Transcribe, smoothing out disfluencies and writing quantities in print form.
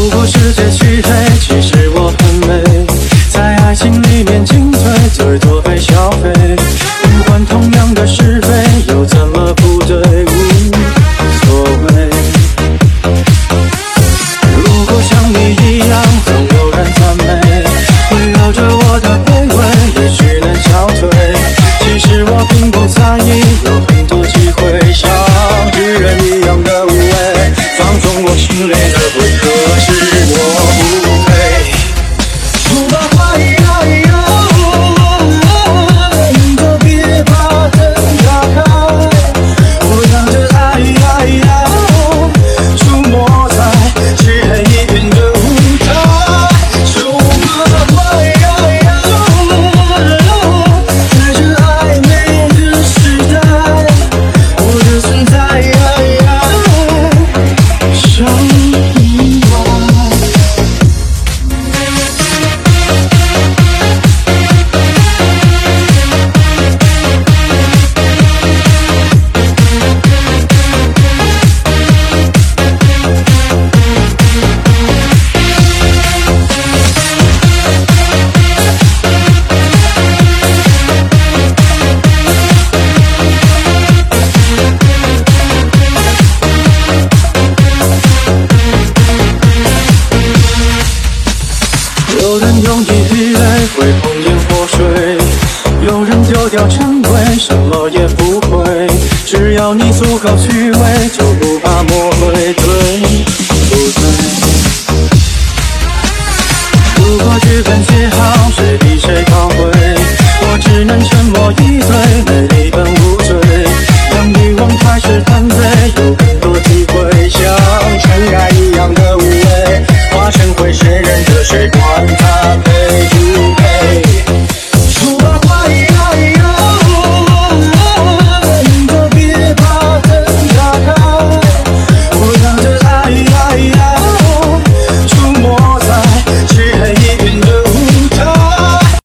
果世界漆黑，其实我很美，在爱情里面进退，最多被消费。不管同样的是非，又怎么不对？无所谓。如果像你一样，总有人赞美，围绕着我的卑微，也许能消退。其实我并不在意，有很多机会，像巨人一样的无畏，放纵我心里的不可是我不配。不怕坏，你就别把灯打开，我让这爱出没在漆黑一片的舞台。不怕坏，在这暧昧的时代，我的存在像意外。有人用一泪会红颜祸水，有人丢掉称谓，什么也不会。只要你足够虚伪，就不怕魔鬼对。